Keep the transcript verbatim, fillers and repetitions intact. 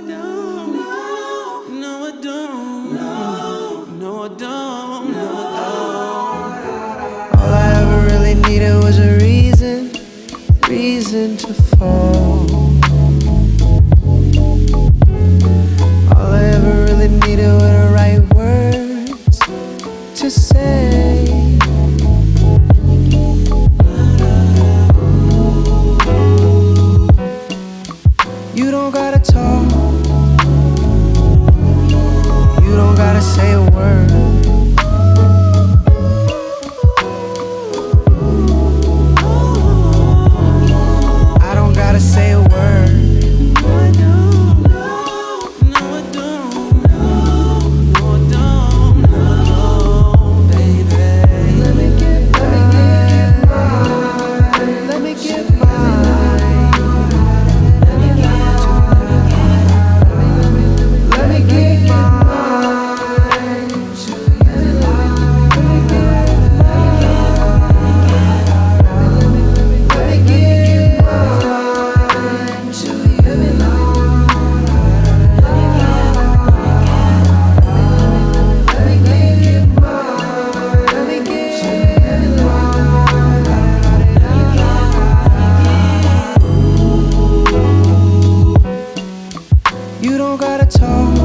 don't. No, I don't. No, I don't. No, I don't. All I ever really needed was a reason, reason to fall. All I ever really needed were the right words to say. You don't gotta talk, you don't gotta say a word. I don't gotta say a word. You don't gotta talk,